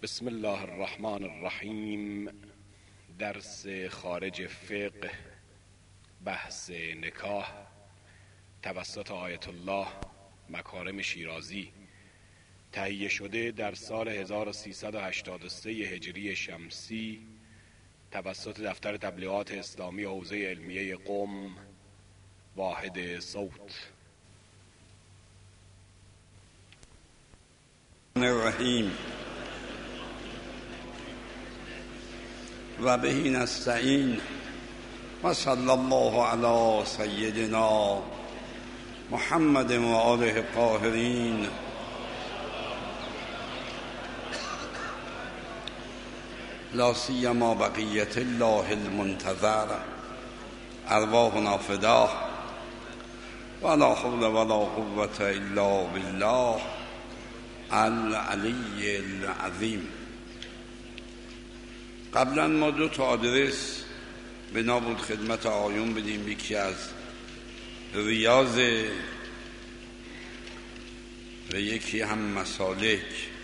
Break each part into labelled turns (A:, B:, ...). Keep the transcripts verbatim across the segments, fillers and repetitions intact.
A: بسم الله الرحمن الرحیم. درس خارج فقه، بحث نکاح توسط آیت الله مکارم شیرازی، تهیه شده در سال هزار و سیصد و هشتاد و سه هجری شمسی توسط دفتر تبلیغات اسلامی حوزه علمیه قم، واحد صوت.
B: الرحیم و به نستعین و صلی الله علی سیدنا محمد و آله الطاهرین. لا سیما بقیت الله المنتظر، ارواحنا فداه ولا حول ولا قوة الا بالله العلی العظیم. قبلا ما دو تا آدرس بنا بود خدمت آیون بدیم، یکی از ریاض و یکی هم مسالک.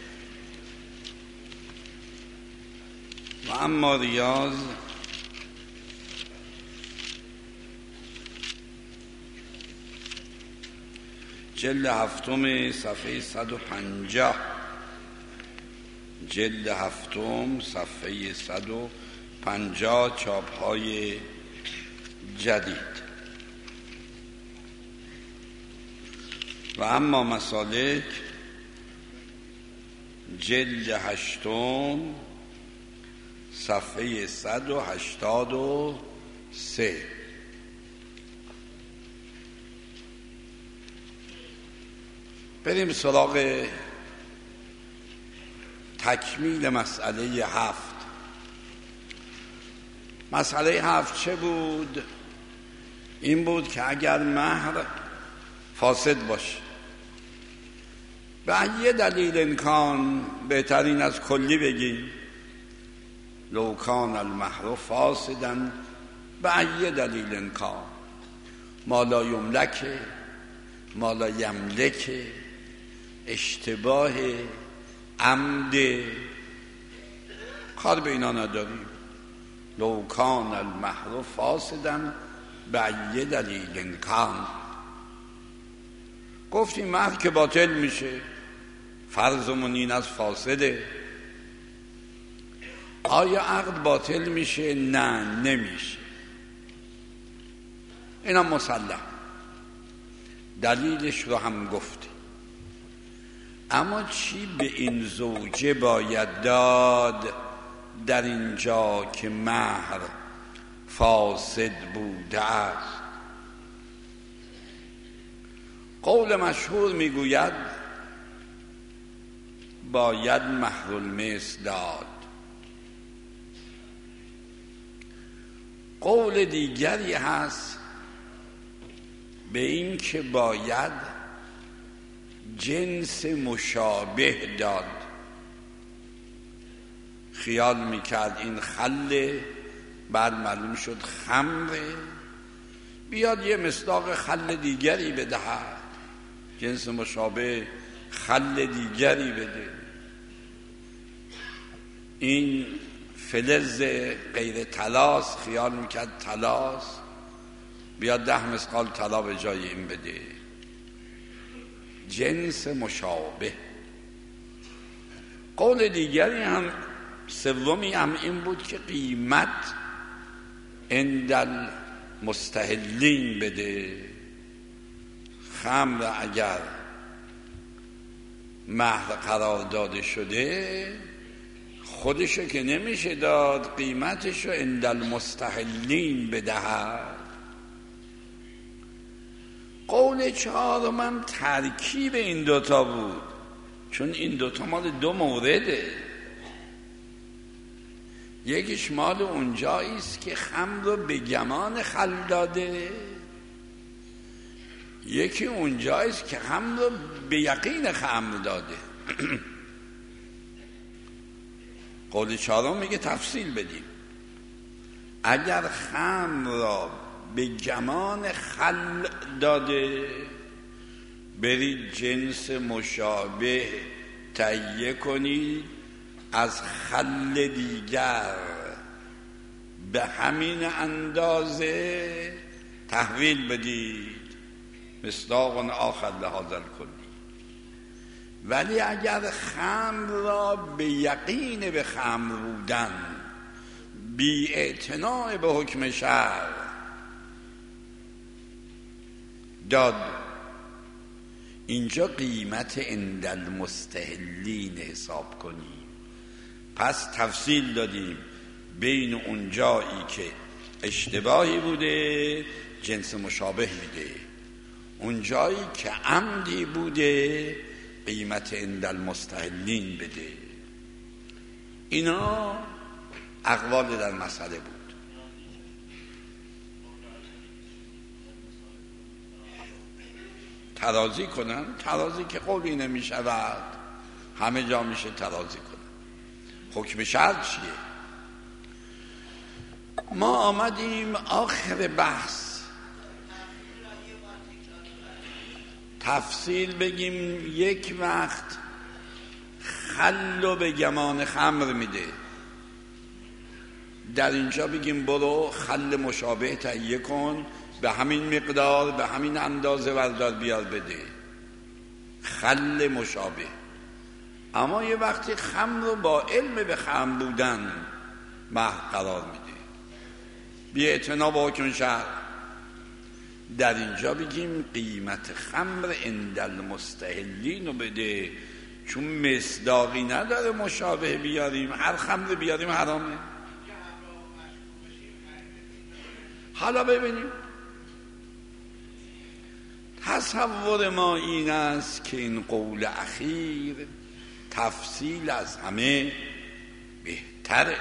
B: و اما ریاض جلد هفتم صفحه صد و پنجاه، جلد هفتم صفحه صد و پنجاه، چاپ های جدید. و اما مسالک جلد هشتم صفحه صد و هشتاد و سه. بریم سراغ تکمیل مسئله هفت. مسئله هفت چه بود؟ این بود که اگر مهر فاسد باشه، به یه دلیل امکان، بهترین از کلی بگیم لو کان المهر فاسدا، به یه دلیل امکان، ما لا یملک، ما لا یملک، اشتباه، عمد، کار به اینا نداریم. لو کان المهر فاسدا به یه دلیل امکان. گفتیم مهر که باطل میشه، فرضمون این از فاسده. آیا عقد باطل میشه؟ نه، نمیشه. اینا مسلم، دلیلش رو هم گفتیم. اما چی به این زوجه باید داد در اینجا که مهر فاسد بوده است؟ قول مشهور میگوید باید مهر المثل داد. قول دیگری هست به این که باید جنس مشابه داد. خیال میکرد این خله، بعد معلوم شد خمره، بیاد یه مصداق خل دیگری بدهد، جنس مشابه خل دیگری بده. این فلز غیر طلاست، خیال میکرد طلاست، بیاد ده مسقال طلا به جای این بده. جنس مشابه. قول دیگری هم، سومی هم این بود که قیمت عند المستحلین بده. خمر اگر مهر قرار داده شده، خودشو که نمیشه داد، قیمتشو عند المستحلین بدهد. قول چهارم ترکیب این دوتا بود، چون این دوتا مال دو مورده. یکیش مال اونجاییست که خمر رو به گمان خل داده، یکی اونجاییست که خمر رو به یقین خمر داده. قول چهارم میگه تفصیل بدیم. اگر خمر را به گمان خل داده، برید جنس مشابه تهیه کنید از خل دیگر به همین اندازه تحویل بدید، مصداق آخر لهذا الکلی. ولی اگر خمر را به یقین به خمر بودن بی اعتناء به حکم شرع داد، اینجا قیمت عند المستحلین حساب کنیم. پس تفصیل دادیم بین اون جایی که اشتباهی بوده جنس مشابه میده، اون جایی که عمدی بوده قیمت عند المستحلین بده. اینا اقوال در مسئله بود. ترازی کنن، ترازی که قولی نمی شود، همه جا میشه ترازی کنن. حکم شرع چیه؟ ما آمدیم آخر بحث تفصیل بگیم. یک وقت خلو به گمان خمر میده، در اینجا بگیم برو خل مشابه تهیه کن، به همین مقدار به همین اندازه وردار بیار بده، خل مشابه. اما یه وقتی خمر رو با علم به خمر بودن محو قرار میده، بی اعتنا با حکم شرع، در اینجا بگیم قیمت خمر عند المستحلین رو بده، چون مصداقی نداره مشابه بیاریم، هر خمر بیاریم حرامه. حالا ببینیم تصور ما این است که این قول اخیر تفصیل از همه بهتره.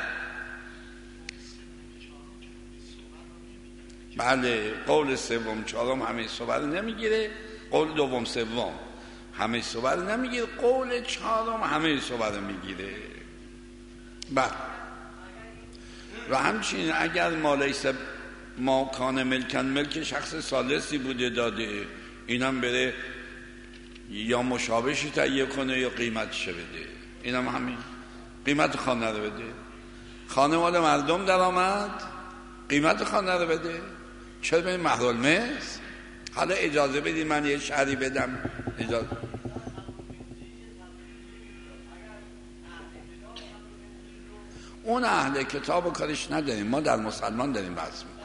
B: بله، قول سوم چهارم همه صور نمیگیره، قول دوم سوم همه صور نمیگیره، قول چهارم همه صور میگیره. بله، و همچنین اگر مالیس ما کان ملکن ملک شخص ثالثی بوده داده، اینم بره یا مشابهشی تهیه کنه یا قیمتش بده، اینم همین قیمت خانه رو بده. خانه مال مردم در آمد، قیمت خانه رو بده. چرا به مهر المثل؟ حالا اجازه بدید من یه شرحی بدم. اجازه اون اهل کتاب و کارش نداریم، ما در مسلمان داریم بحث میکنیم.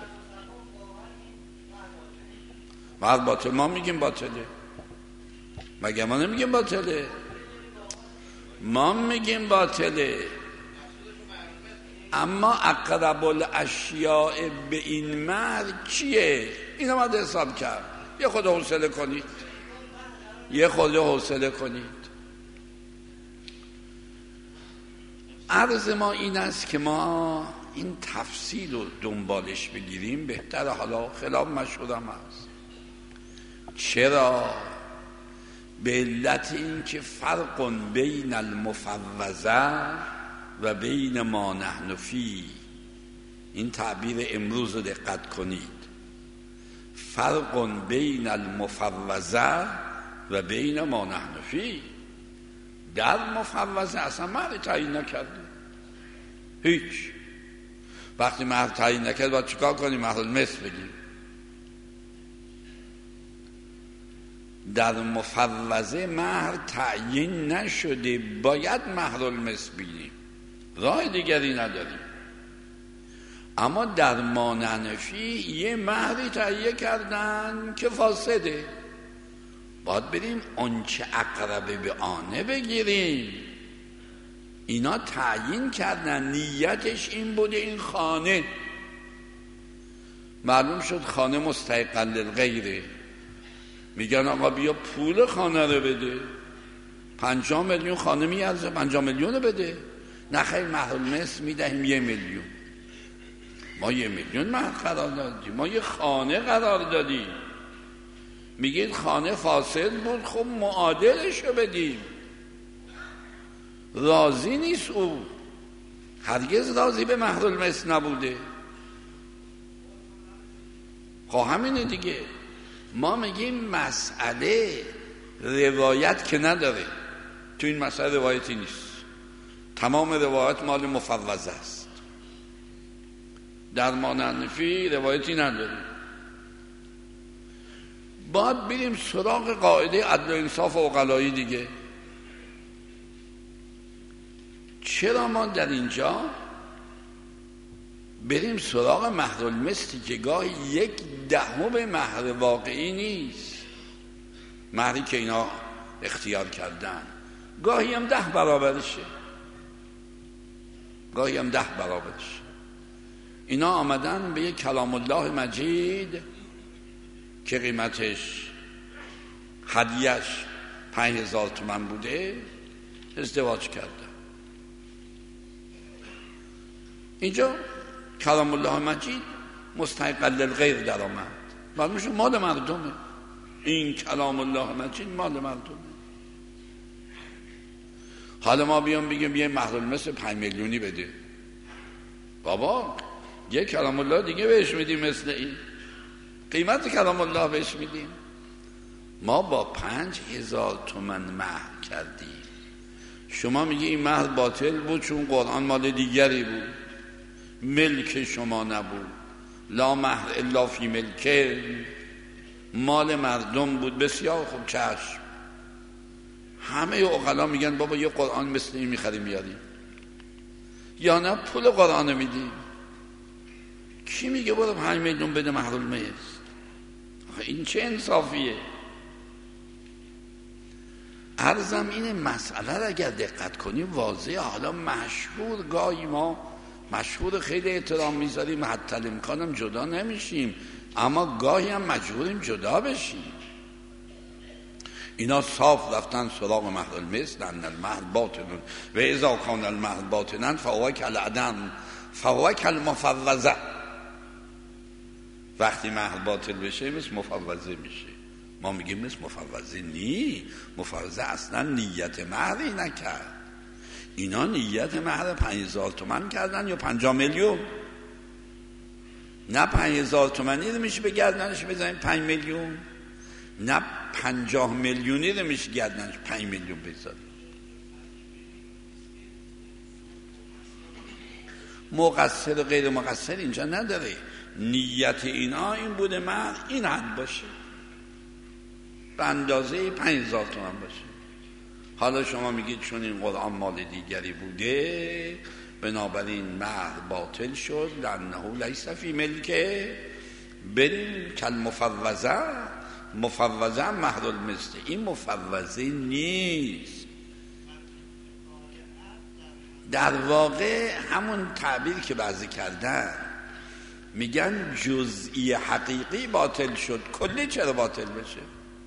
B: مهر باطل ما میگیم باطله، مگه ما نمیگیم باطله؟ ما میگیم باطله. اما اقرب الاشیاء به این مهر چیه؟ اینو باید حساب کرد. یه خود حوصله کنید، یه خود حوصله کنید. عرض ما این است که ما این تفصیل رو دنبالش بگیریم بهتره. حالا خلاف مشهورم هست. چرا؟ به علت این که فرق بین المفوضه و بین ما نحن فی، این تعبیر امروز رو دقت کنید، فرق بین المفوضه و بین ما نحن فی. در مفوضه اصلا مهر تعیین نکرده، هیچ. وقتی مهر تعیین نکرد باید چیکار کنیم؟ مهر المثل بگیم. در مفوضه مهر تعیین نشده، باید مهر المثل بگیم، راه دیگری نداریم. اما در ما نحنفی یه مهری تهیه کردن که فاسده، باید بریم آنچه اقرب به آنه بگیریم. اینا تعیین کردن، نیتش این بوده این خانه، معلوم شد خانه مستحق للغیره، میگن آقا بیا پول خانه رو بده، پنجاه میلیون خانه میارزه، پنجاه میلیون رو بده. نه خیر، مهر المثل میدهیم یه میلیون. ما یه میلیون مهر قرار دادیم، ما یه خانه قرار دادیم. میگید خانه فاسد بود، خب معادلشو بدیم. راضی نیست او، هرگز راضی به مهر المثل نبوده. خب همینه دیگه. ما میگیم مسئله روایت که نداره، تو این مسئله روایتی نیست. تمام روایت مال مفوضه است. در ما حنفی روایتی نداریم. باید بریم سراغ قاعده عدل و انصاف و عقلایی دیگه. چرا ما در اینجا بریم سراغ مهر المثلی که گاهی یک دهم مهر واقعی نیست، مهری که اینا اختیار کردن، گاهی هم ده برابرشه، گاهی هم ده برابرشه. اینا آمدن به یک کلام الله مجید که قیمتش هدیه‌اش پنج هزار تومن بوده ازدواج کردن. اینجا کلام الله مجید مستحق للغیر در آمد، معلوم شد مال مردمه. این کلام الله مجید مال مردمه. حالا ما بیام بگیم یه مهر المثل پنج میلیونی بده، بابا یه کلام الله دیگه بهش میدیم مثل این، قیمت کلام الله بهش میدیم. ما با پنج هزار تومن مهر کردیم، شما میگی این مهر باطل بود چون قرآن مال دیگری بود، ملک شما نبود. لا مهر الا فی ملکه، مال مردم بود. بسیار خوب، چشم. همه عقلا میگن بابا یه قرآن مثل این میخریم میاریم، یا نه پول قرآن میدیم. کی میگه برو پنج میلیون بده مهر المثل؟ این چه انصافیه؟ عرضم اینه مسئله را اگر دقت کنیم واضحه. حالا مشهور، گاهی ما مشهور خیلی احترام میذاریم، حتی امکانم جدا نمیشیم، اما گاهی هم مجبوریم جدا بشیم. اینا صاف رفتن سراغ مهر المثل، ان المهر باطل و اذا کان المهر باطلا فهو کالعدم فهو کالمفوضه. وقتی مهر باطل بشه مثل مفوضه میشه. ما میگیم مثل مفوضه نی، مفوضه اصلا نیت مهری نکرد. اینا نیت مهر پنج هزار تومن کردن یا پنجاه میلیون، نه پنج هزار تومنی رو میشه به گردنش بزنیم پنج میلیون، نه پنجاه میلیونی رو میشه گردنش پنج میلیون بزنیم. مقصر و غیر مقصر اینجا نداره. نیت اینا این بوده مهر این حد باشه، به اندازه پنج هزار تومن باشه. حالا شما میگید چون این قرآن مال دیگری بوده بنابراین مهر باطل شد، لانه لیس فی ملکه. بریم کل مفوضه، مفوضه مهر المثل. این مفوضه نیست، در واقع همون تعبیر که بعضی کردن، میگن جزئی حقیقی باطل شد، کلی چرا باطل بشه؟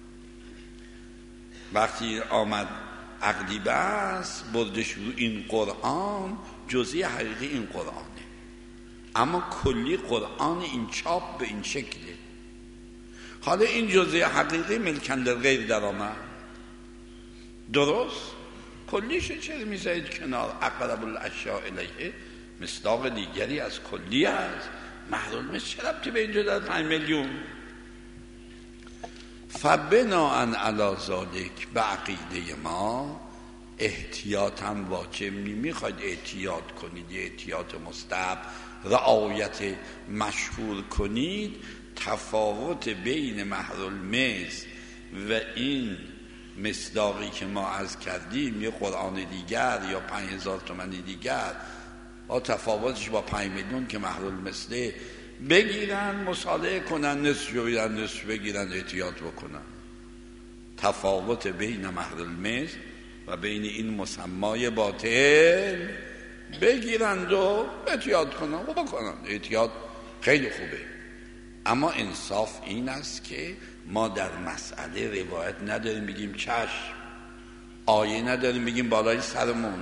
B: وقتی آمد عقدی بس بردش رو این قرآن، جزئی حقیقی این قرآنه، اما کلی قرآن این چاپ به این شکله. حالا این جزئی حقیقی ملکن للغیر در آمد، درست؟ کلیشه چرا میذارید کنار؟ اقرب الاشیاء الیه، مصداق دیگری از کلی است. مهر المثل چه ربطی به اینجا داد پنج میلیون؟ فبناءً علی ذلک، به عقیده ما احتیاطاً واجب میخواید احتیاط کنید، احتیاط مستحب، رعایت مشهور کنید. تفاوت بین مهر المثل و این مصداقی که ما عرض کردیم، یه قرآن دیگر یا پنج هزار تومنی دیگر، با تفاوتش با پنج میلیون که مهر المثل، بگیرن مصالحه کنن، نصف بگیرن نصف بگیرن، احتیاط بکنن. تفاوت بین مهر المثل و بین این مسمای باطل بگیرند و احتیاط کنن و بکنن. احتیاط خیلی خوبه، اما انصاف این است که ما در مسئله روایت نداریم بگیم چشم، آیه نداریم بگیم بالای سرمون،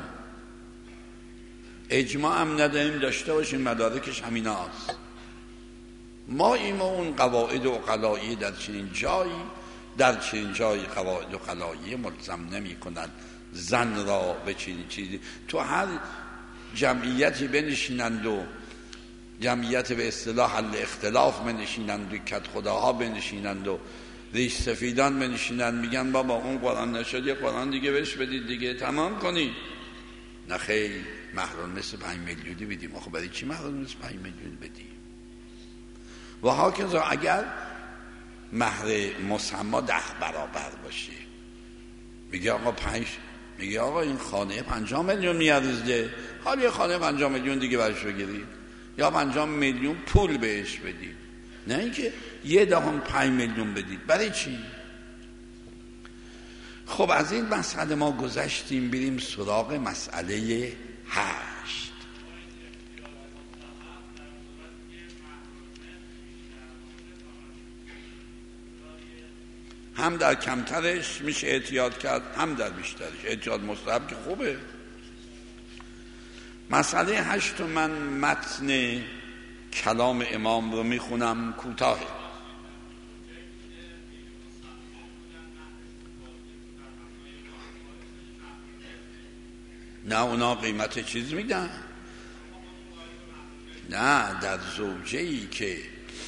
B: اجماع هم نداریم داشته باشیم مدارکش همین هاست. ما این اون قواعد و قلایی در چنین جایی در چنین جایی قواعد و قلایی ملزم نمی کنند زن را به چنین چیزی. تو هر جمعیتی بنشینند و جمعیت به اصطلاح حل اختلاف بنشینند و کت خداها بنشینند و ریش سفیدان بنشینند، میگن بابا اون قرآن نشد یه قرآن دیگه بهش بدید دیگه، تمام کنید. نه خیلی مهر المثل پنج میلیونی بدیم. آخه برای چی مهر المثل پنج میلیون بدیم؟ و هاکذا اگر مهر مسما ده برابر باشه، میگه آقا پنج، میگه آقا این خانه پنجاه میلیون میارزه، حالا یه خانه پنجاه میلیون دیگه برش بگیرید یا پنجاه میلیون پول بهش بدید، نه اینکه یه دهم پنج میلیون بدید. برای چی؟ خب از این مسئله ما گذشتیم، بریم سراغ مسئله هشت. هم در کمترش میشه احتیاط کرد، هم در بیشترش. احتیاط مستحب که خوبه. مسئله هشت من متن کلام امام رو میخونم، کوتاه. نه اونا قیمت چیز میدن، نه در زوجه‌ای که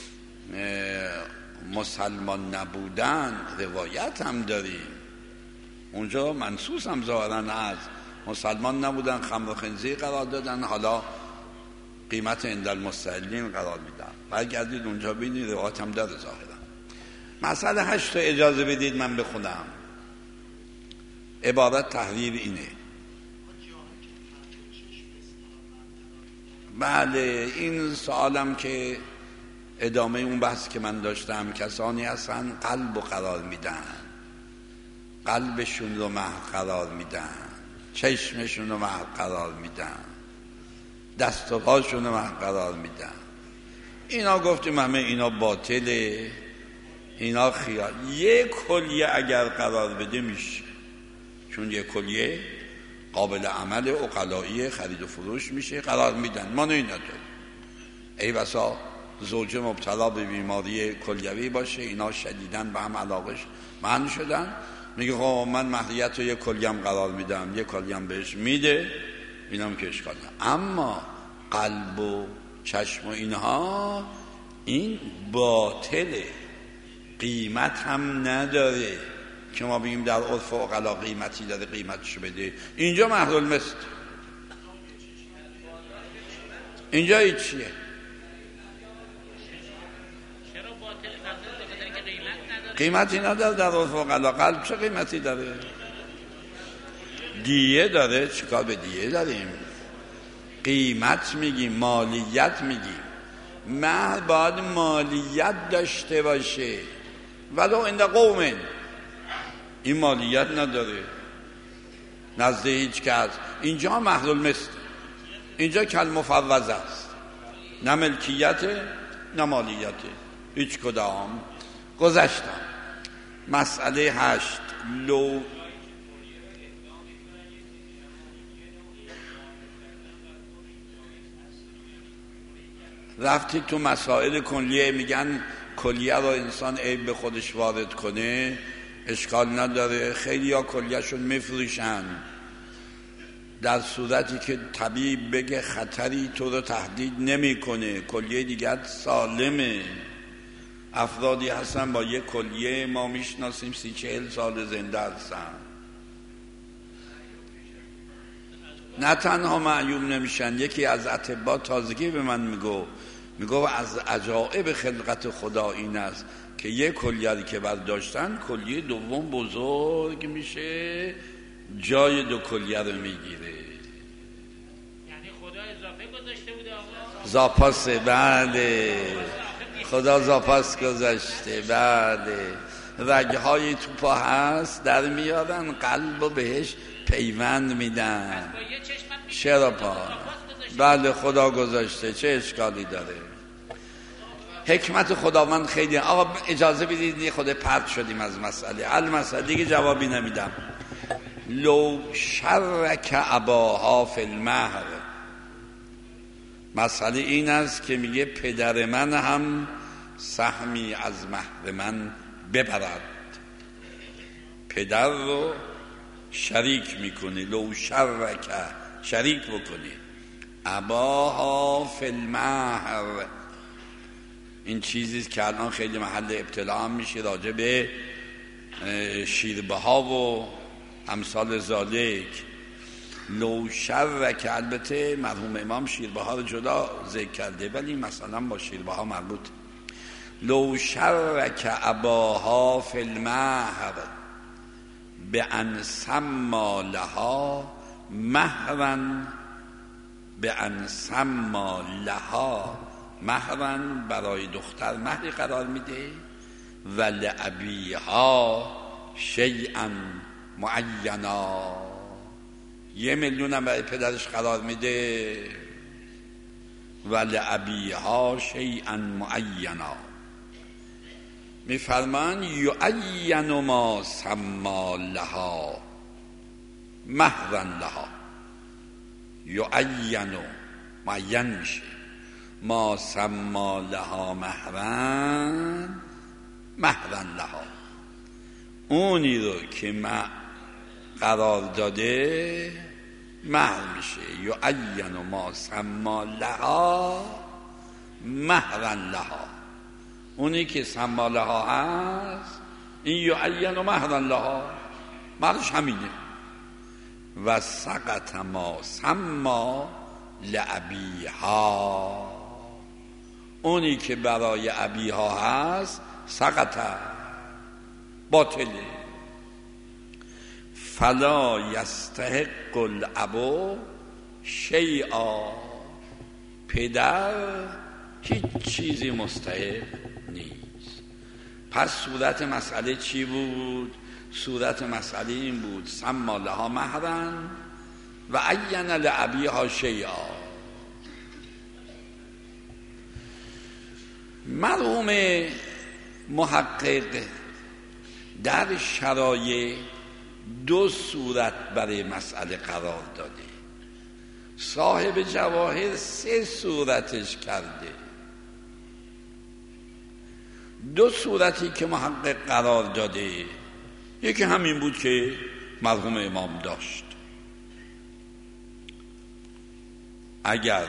B: مسلمان نبودن روایت هم داریم، اونجا منصوص هم ظاهرا از مسلمان نبودن، خمر و خنزیر قرار دادن، حالا قیمت عند المستحلین قرار میدن. برگردید اونجا ببینید روایت هم داره ظاهرا. مسئله هشت رو اجازه بدید من بخونم. عبارت تحریر اینه. بله این سوالم که ادامه اون بحث که من داشتم، کسانی هستن قلب رو قرار میدن، قلبشون رو مهر قرار میدن، چشمشون رو مهر قرار میدن، دست و پاشون رو مهر قرار میدن. اینا گفتیم همه اینا باطله، اینا خیال. یک کلیه اگر قرار بده میشه، چون یک کلیه قابل عمل عقلایی خرید و فروش میشه، قرار میدن. ما نه نداریم. ای بسا زوجه مبتلا به بیماری کلیوی باشه، اینا شدیداً به هم علاقش من شدن، میگه خب من مهریت رو یک کلیم قرار میدم، یک کلیم بهش میده، اینا هم که اشکال نه. اما قلب و چشم و اینها این باطله، قیمت هم نداره که ما بگیم در عرف عقلا قیمتی داره قیمتشو بده. اینجا مهر المثل، اینجا هیچ چیه. قیمتی نداره در عرف عقلا. قلب چه قیمتی داره؟ دیه داره، چیکار به دیه داریم؟ قیمت میگیم، مالیت میگیم. مهر باید مالیت داشته باشه، ولو عند قوم این مالیت نداره نزد هیچ کس. اینجا مهر المثل، اینجا کل مفوض است، نه ملکیت نه مالیت، هیچ کدام. گذشتم. مسئله هشت. لو رفتی تو مسائل کلیه، میگن کلیه رو انسان عیب به خودش وارد کنه اشکال نداره. خیلی ها کلیهشون میفروشن در صورتی که طبیب بگه خطری تو رو تهدید نمیکنه، کلیه دیگر سالمه. افرادی هستن با یک کلیه ما میشناسیم سی چهل سال زنده هستن، نه تنها معیوب نمیشن. یکی از اطباء تازگی به من میگو میگو از عجائب خلقت خدا این است که یک کلیه که برداشتن کلیه دوم بزرگ میشه، جای دو کلیه رو میگیره.
C: یعنی خدا اضافه گذاشته بوده آقا؟
B: زاپاسه، بله خدا زاپاس گذاشته، بله. رگهای تو پا هست در میارن، قلب رو بهش پیوند میدن. چرا پا؟ بله خدا گذاشته، چه اشکالی داره؟ حکمت خداوند خیلی. آقا اجازه بدید خود پرت شدیم از مسئله. المسئله دیگه جوابی نمیدم. لو شرک اباها فی المهر، مسئله این است که میگه پدر من هم سهمی از مهر من ببرد، پدر رو شریک میکنه. لو شرک، شریک بکنه. اباها فی المهر، این چیزیست که الان خیلی محل ابتلا هم میشه راجع به شیربه ها و امثال ذالک. لو شرک، البته مرحوم امام شیربهار جدا ذکر کرده ولی مثلا با شیربهار مربوط. لو شرک اباها فی المهر به ان سما لها مهرا، به ان سما لها مهرا، برای دختر مهری قرار میده و لابیها شیئا معینا، یه میلیون هم برای پدرش قرار میده و لابیها شیئا معینا. میفرمان یعین ما سما لها مهرا لها، یعین معین میشه، ما سما لها مهرا مهرا لها، اونی رو که ما قرار داده مهر میشه. یعین ما سما لها مهرا لها، اونی که سما لها هست این یعین مهرا لها، مهرش همینه. و سقط ما سما لابیها، اونی که برای ابیها هست سقط باطله. فلا یستحق الابو شیئا، پدر هیچ چیزی مستحق نیست. پس صورت مسئله چی بود؟ صورت مسئله این بود سما لها مهرا و عین لابیها شیئا. مرحوم محقق در شرایع دو صورت برای مسئله قرار داده، صاحب جواهر سه صورتش کرده. دو صورتی که محقق قرار داده، یکی همین بود که مرحوم امام داشت. اگر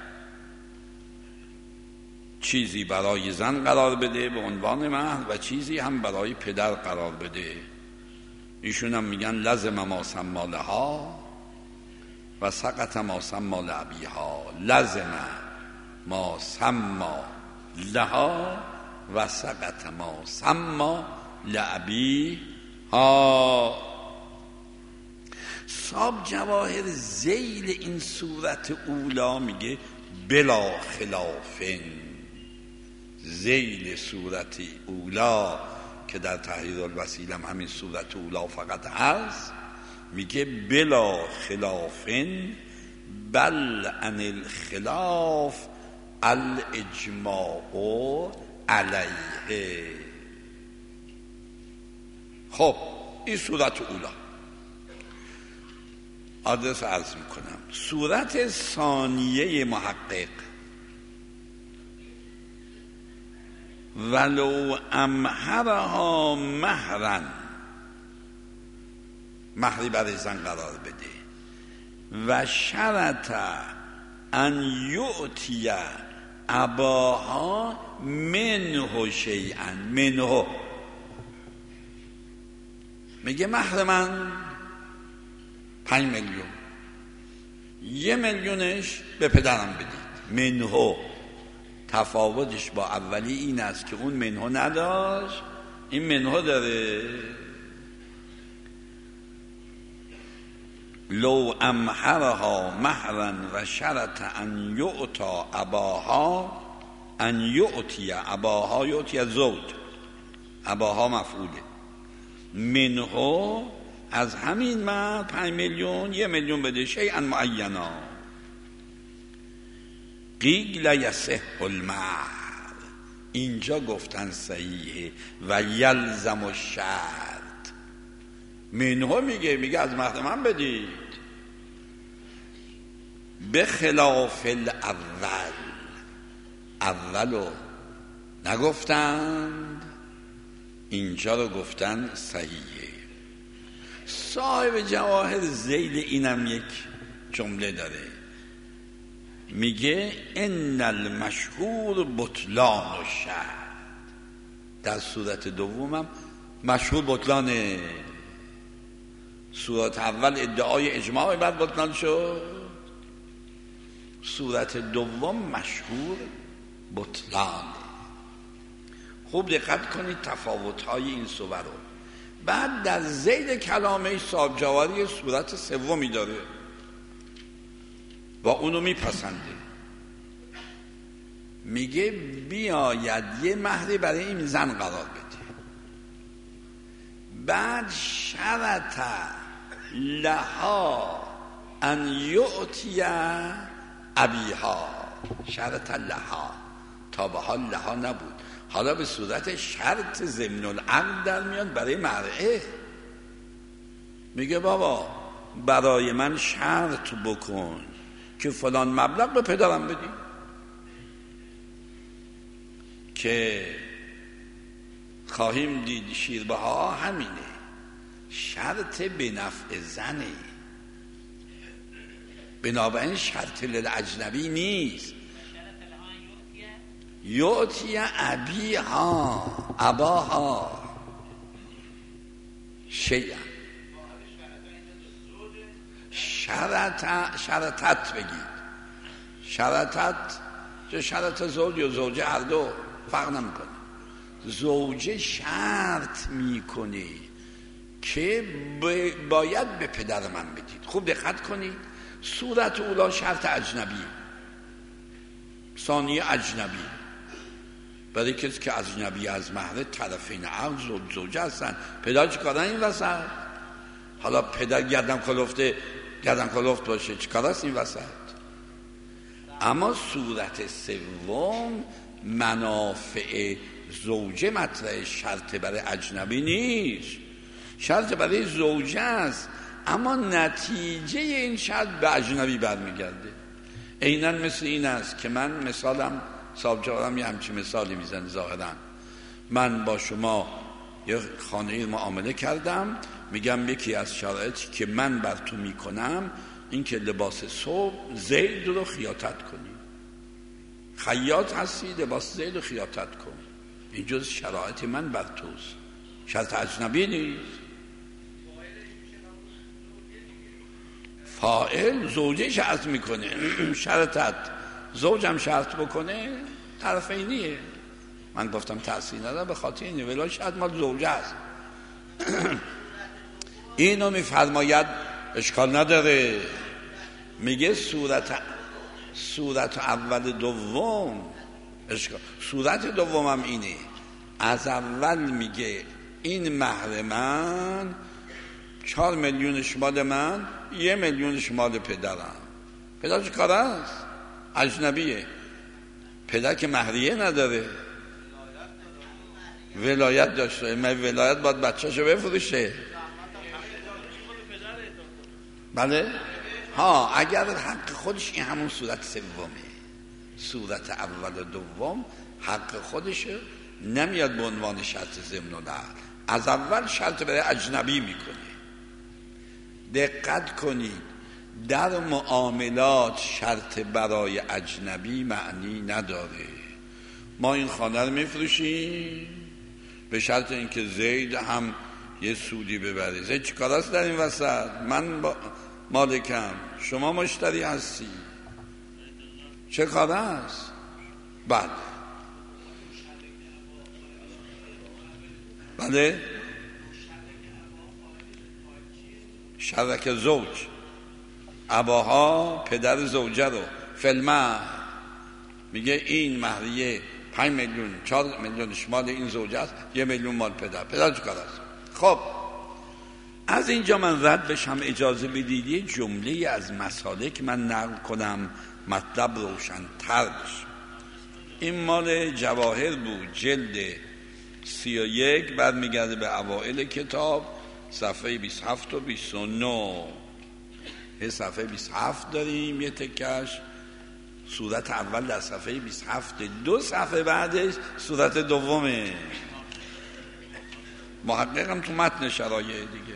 B: چیزی برای زن قرار بده به عنوان مهر و چیزی هم برای پدر قرار بده، ایشون هم میگن لزم ما سما لها و سقط ما سما لابیها، لزم ما سما لها و سقط ما سما لابیها. صاحب جواهر ذیل این صورت اولا میگه بلا خلافن، ذیل صورت اولا که در تحریر الوسیله هم همین صورت اولا فقط هست، میگه بلا خلافن بل ان الخلاف الاجماع علیه. خب این صورت اولا. آدرس عرض میکنم صورت ثانیه محقق، ولو امهرها مهرا، مهری برای زن قرار بده و شرط ان یعطی اباها منه شیئا، منه میگه مهر من پنج میلیون، یه میلیونش به پدرم بدید. منه تفاوتش با اولی این است که اون منه نداشت، این منه داره. لو امهرها مهرا و شرط ان یعطا اباها، ان یعطی اباها، یعطی زوج، اباها مفعوله، منه از همین من پنج میلیون یه میلیون بده، شیئا معینا. قیل یصح المهر، اینجا گفتن صحیحه و یلزم الشرط. منه میگه میگه از مهر من بدید، به خلاف الاول، اولو نگفتند، اینجا رو گفتن صحیحه. صاحب جواهر ذیل اینم یک جمله داره، میگه ان المشهور بطلان الشرط. در صورت دومم مشهور بطلانه، صورت اول ادعای اجماع بعد بطلان شد، صورت دوم مشهور بطلان. خوب دقت کنید تفاوت‌های این صور رو. بعد در ذیل کلامه صاحب جواهری صورت سومی داره و اونو میپسنده، میگه بیاید یه مهری برای این زن قرار بده. بعد شرط لها ان یعطی ابیها، شرط لها، تا به حال لها نبود، حالا به صورت شرط ضمن العقد در میاد برای مرعه. میگه بابا برای من شرط بکن که فلان مبلغ به پدرم بدی، که خواهیم دید شیربها همینه، شرط به نفع زنه، بنابراین شرط للاجنبی نیست. یعطی ابیها اباها شیئا، شرط شرطت بگید، شرطت چه شرط زوج یا زوجه هر دو فرق نمیکنه. زوجه شرط میکنه که باید به پدر من بدید. خوب دقت کنید، صورت اولا شرط اجنبی، ثانیه اجنبی، برای کسی که اجنبی از مهر طرفین عقد زوج زوجه هستن. پدر چی کارن این وسط؟ حالا پدر گردن کلفته گردن کلفت باشه چی کار است این وسط؟ اما صورت سوم منافع زوجه مطرح، شرط برای اجنبی نیست، شرط برای زوجه است، اما نتیجه این شرط به اجنبی برمیگرده. عیناً مثل این است که من مثالم صاحب جوارم یه همچین مثالی میزنه. ظاهراً من با شما یه خانه معامله کردم، میگم یکی از شرایطی که من بر تو میکنم این که لباس صبح زید رو خیاطت کنی، خیاط هستی لباس زید رو خیاطت کن، این جز شرایط من بر توست، شرط اجنبی نیست. فاعل زوجه شرط میکنه، شرطت زوجم شرط بکنه طرفینیه. من گفتم تأثیر نداره به خاطر اینه، ولی شرط مال زوجه است. اینو میفرماید اشکال نداره، میگه صورت صورت اول دوم اشکال. صورت دومم اینه، از اول میگه این مهر من چهار میلیونش مال من، یه میلیونش مال پدرم. پدر چه کار است؟ اجنبیه. پدر که مهریه نداره، ولایت داشته، من ولایت باید بچه‌شو بفروشه. بله؟ ها اگر حق خودش، این همون صورت سومه، صورت اول و دوم حق خودشه، نمیاد به عنوان شرط ضمن العقد، از اول شرط برای اجنبی میکنه. دقت کنید در معاملات شرط برای اجنبی معنی نداره. ما این خانه رو میفروشیم به شرط اینکه زید هم یه سودی ببره. زید چی کار است در این وسط؟ من با مالکم، شما مشتری هستی، چه کار است؟ بله بله شرک زوج، اباها پدر زوجه رو فیلمه میگه این مهریه پنج میلیون، چهار میلیون مال این زوجه است، یه میلیون مال پدر. پدر چه کار است؟ خب از اینجا من رد بشم، اجازه بدید یه جمله از مسالک من نقل کنم مطلب روشن تر بشه. این مال جواهر بود، جلد سی و یک، بعد میگرده به اوائل کتاب صفحه بیست و هفت و بیست و نه. صفحه بیست و هفت داریم یه تکش، صورت اول در صفحه بیست و هفت، دو صفحه بعدش صورت دومه. محققم تو متن شرایع دیگه.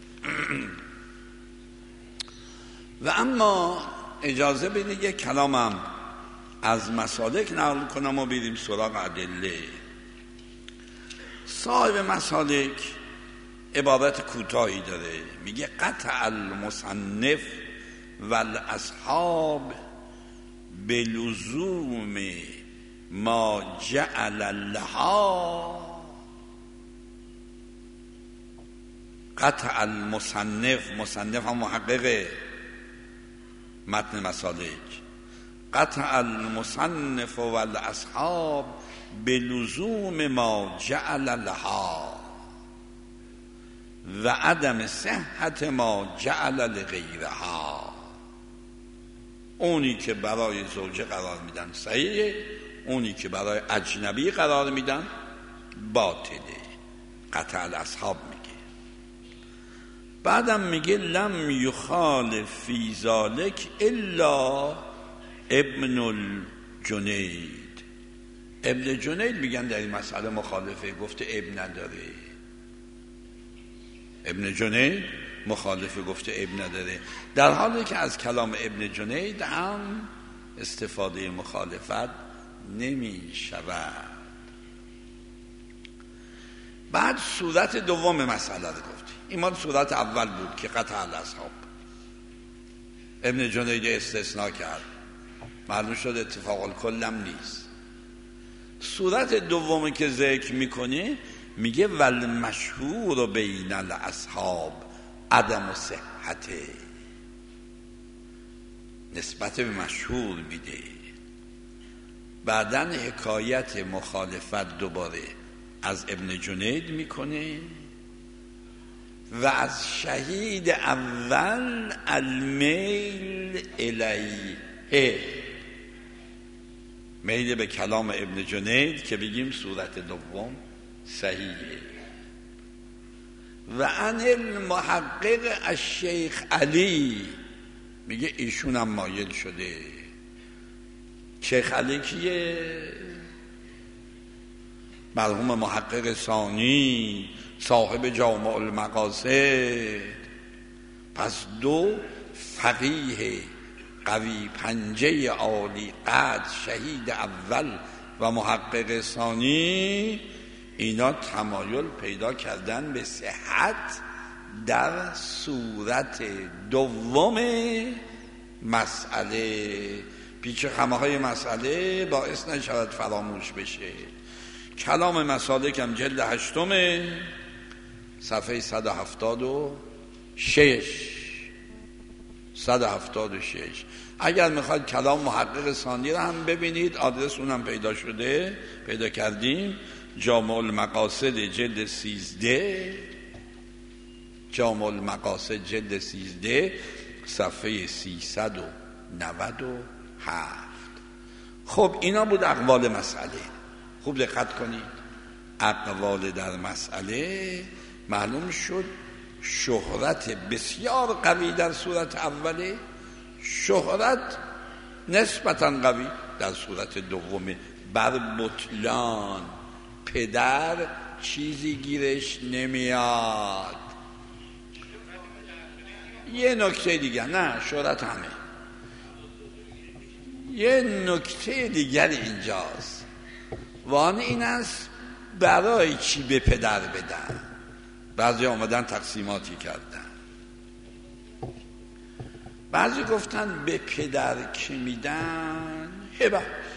B: و اما اجازه بدید یک کلامم از مسالک نقل کنم و بریم سراغ ادله. صاحب مسالک عبارت کوتاهی داره، میگه قطع المصنف والاصحاب بلزوم ما جعل لها. قطع المصنف، مصنف هم محقق متن مسالک، قطع المصنف والاصحاب بلزوم ما جعل لها و عدم صحت ما جعل لغیرها. اونی که برای زوجه قرار میدن صحیحه، اونی که برای اجنبی قرار میدن باطله. قطع الاصحاب میگه. بعدم میگه لم یخالف فی ذلک الا ابن الجنید. ابن جنید میگن در این مسئله مخالفه، گفته ابن نداره. ابن جنید مخالفه، گفته ابن نداره، در حالی که از کلام ابن جنید هم استفاده مخالفت نمی شود. بعد صورت دوم مسئله رو گفتی، این مال صورت اول بود که قطع الاصحاب. ابن جنید استثناء کرد، معلوم شد اتفاق الکلم نیست. صورت دومی که ذکر میکنه میگه والمشهور بین الاصحاب عدم صحته، نسبت به مشهور میده. بعدن حکایت مخالفت دوباره از ابن جنید میکنه و از شهید اول المیل الیه، میل به کلام ابن جنید که بگیم صورت دوم صحیحه. و عن المحقق الشیخ علی، میگه ایشون هم مایل شده. شیخ علی کیه؟ مرحوم محقق ثانی صاحب جامع المقاصد. پس دو فقیه قوی پنجه عالی قدر، شهید اول و محقق ثانی، اینا تمایل پیدا کردن به صحت در صورت دوم مسئله. پیچ خمه های مسئله باعث نشود فراموش بشه. کلام مسالک هم جلد هشتم صفحه صد و هفتاد و شش صد و هفتاد و شش. اگر میخواید کلام محقق ثانی رو هم ببینید، آدرس اونم پیدا شده، پیدا کردیم، جامع المقاصد جلد سیزده، جامع المقاصد جلد سیزده صفحه سیصد و نود و هفت. خب اینا بود اقوال مسئله. خوب دقت کنید، اقوال در مسئله معلوم شد شهرت بسیار قوی در صورت اوله، شهرت نسبتاً قوی در صورت دومه. بر بطلان پدر چیزی گیرش نمیاد. یه نکته دیگر، نه شهرت همه، یه نکته دیگر اینجاست، وان این است برای چی به پدر بدن. بعضی آمدن تقسیماتی کردن، بعضی گفتن به پدر که میدن هبه،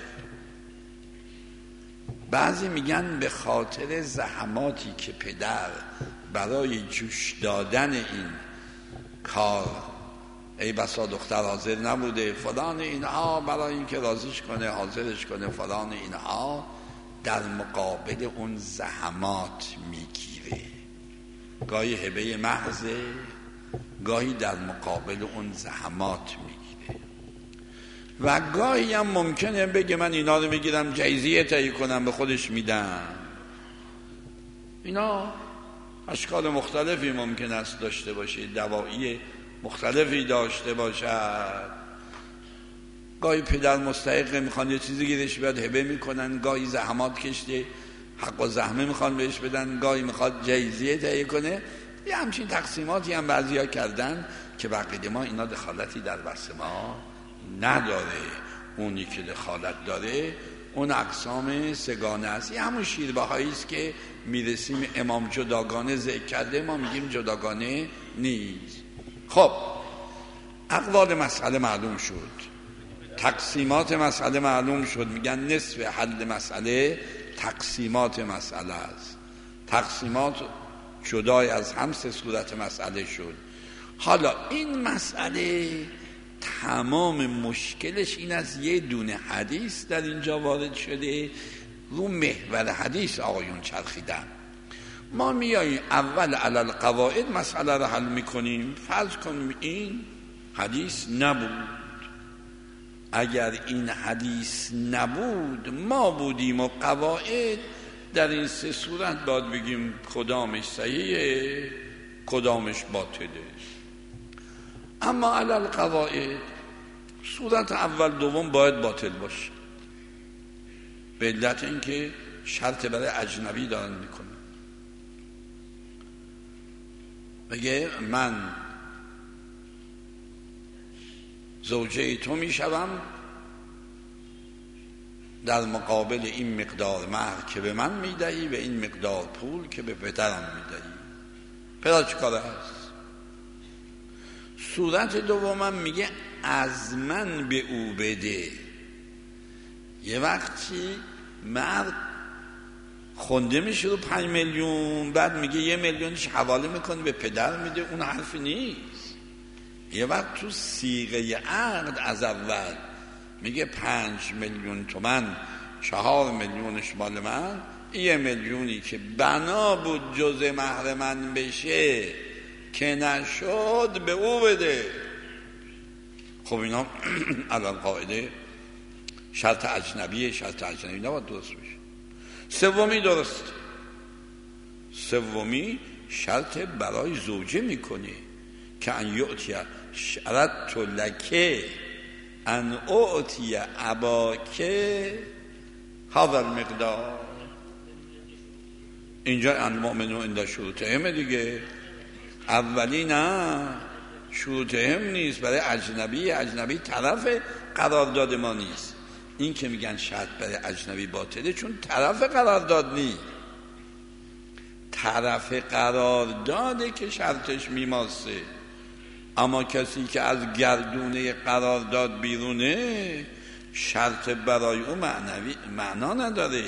B: بعضی میگن به خاطر زحماتی که پدر برای جوش دادن این کار، ای بسا دختر حاضر نبوده فلان اینها، برای اینکه راضیش کنه حاضرش کنه فلان اینها، در مقابل اون زحمات میگیره. گاهی هبه محضه، گاهی در مقابل اون زحمات میگیره. و گاهی هم ممکنه بگه من اینا رو میگیرم جایزیه تهیه کنم به خودش میدم. اینا اشکال مختلفی ممکن است داشته باشه، دوایی مختلفی داشته باشد. گاهی پدر مستحق میخوان یه چیزی گیرش بیاد هبه میکنن، گاهی زحمات کشته حق و زحمه میخوان بهش بدن، گاهی میخواد جایزیه تهیه کنه. یه همچین تقسیماتی هم بعضیا کردن که بقیده ما اینا دخالتی در بحث ما نداره. اونی که دخالت داره اون اقسام سگانه است. این همون شیربهایی است که میرسیم امام جداگانه ذکر کرده، ما میگیم جداگانه نیست. خب اقوال مسئله معلوم شد، تقسیمات مسئله معلوم شد. میگن نصف حل مسئله تقسیمات مسئله است. تقسیمات جدای از هم سه صورت مسئله شد. حالا این مسئله تمام مشکلش این از یه دونه حدیث در اینجا وارد شده، رو محور حدیث آقایون چرخیدن. ما میاییم اول علل قواعد مسئله رو حل میکنیم. فرض کنیم این حدیث نبود. اگر این حدیث نبود ما بودیم و قواعد، در این سه صورت باید بگیم کدامش صحیحه کدامش باطله. اما علل قواعد صورت اول دوم باید باطل باشه، به علت اینکه شرط برای اجنبی دارن میکنن. بگه من زوجه تو میشوم در مقابل این مقدار مهر که به من میدهی و این مقدار پول که به پدرم میدهی. پدر چه کاره هست؟ صورت دومم میگه از من به او بده. یه وقتی مرد خونده میشه رو پنج میلیون، بعد میگه یه میلیونش حواله میکنه به پدر میده، اون حرفی نیست. یه وقت تو صیغه عقد از اول میگه پنج میلیون تومن، چهار میلیونش مال من، یه میلیونی که بنا بود جزء مهر من بشه که نشد به او بده. خب اینا الان قاعده شرط اجنبیه، شرط اجنبی نباید درست بشه. سومی درست، سومی شرط برای زوجه میکنه که ان یعطی شرط لکه ان اعطی اباکه هذا المقدار. اینجا ان مؤمنون عند شروطهم دیگه، اولی نه شروطهم نیست، برای اجنبی. اجنبی طرف قرارداد ما نیست. این که میگن شرط برای اجنبی باطله چون طرف قرارداد نیست. طرف قرارداده که شرطش میماسه، اما کسی که از گردونه قرارداد بیرونه شرط برای او معنوی معنا نداره.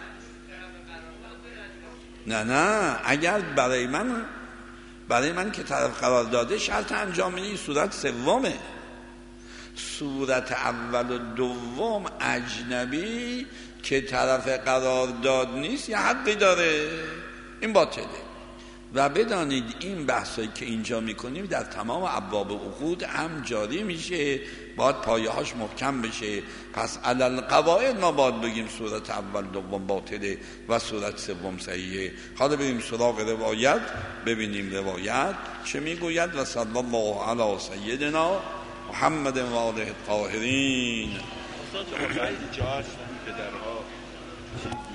B: نه نه اگر برای من برای من که طرف قرار داده شرط انجام میدی، صورت سومه. صورت اول و دوم اجنبی که طرف قرار داد نیست یه حقی داره، این باطله. و بدانید این بحثایی که اینجا میکنیم در تمام ابواب عقود هم جاری میشه، باید پایه هاش محکم بشه. پس علل قواعد ما باید بگیم صورت اول دوم باطله و صورت سوم صحیحه. حالا بریم سراغ روایت ببینیم روایت چه میگوید. و صلی الله علی سیدنا محمد و آله الطاهرین.